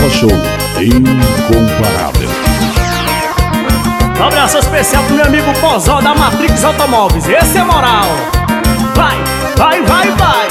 Forró Show incomparável. Um abraço especial pro meu amigo Pozó da Matrix Automóveis. Esse é moral. Vai, vai, vai, vai.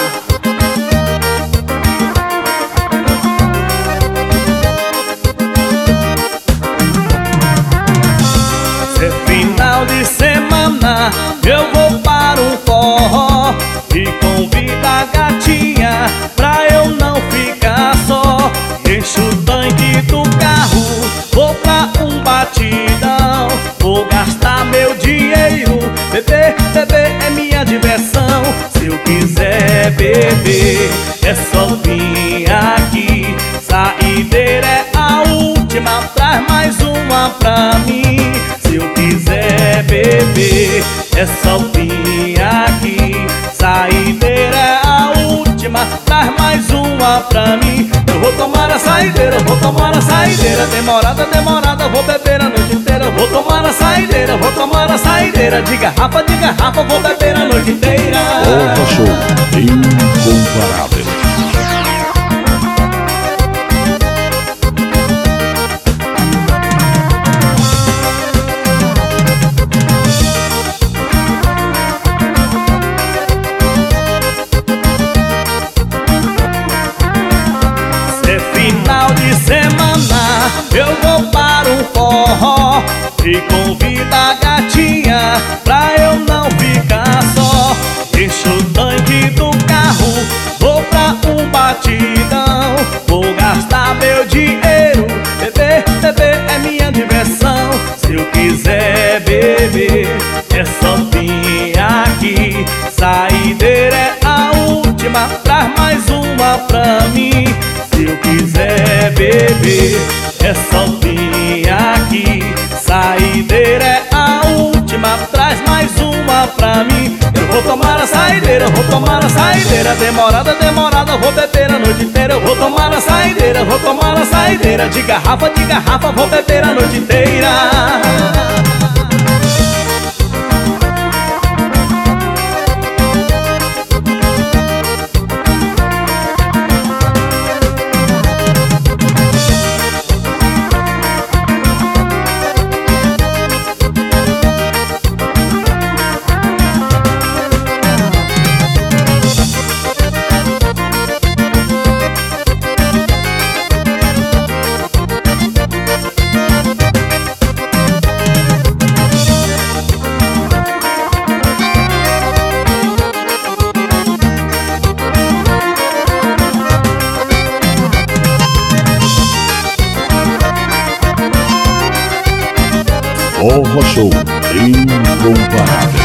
Se final de semana eu vou para um forró e convido a gatinha pra eu não ficar só. Encho o tanque do carro, vou pra um batidão. Vou gastar meu dinheiro, beber, beber é minha diversão. Se eu quiser beber, é só vir aqui. Saideira é a última, traz mais uma pra mim. Se eu quiser beber, é só vir aqui. Saideira é a última, traz mais uma pra mim. Eu vou tomar a saideira, vou tomar a saideira. Demorada, demorada, vou beber a noite inteira. Vou tomar a saideira, vou tomar a saideira. De garrafa, vou beber a noite inteira. Forró Show incomparável. Final de semana eu vou para um forró e convido a gatinha pra eu não ficar só. Encho o tanque do carro, vou pra um batidão. Vou gastar meu dinheiro, beber, beber é minha diversão. Se eu quiser beber, é só vir aqui. Saideira é a última, traz mais uma pra mim. Se eu quiser beber, é só vir aqui. Saideira é a última, traz mais uma pra mim. Eu vou tomar a saideira, vou tomar a saideira. Demorada, demorada, vou beber a noite inteira. Eu vou tomar a saideira, vou tomar a saideira. De garrafa, vou beber a noite inteira. Forró Show incomparável.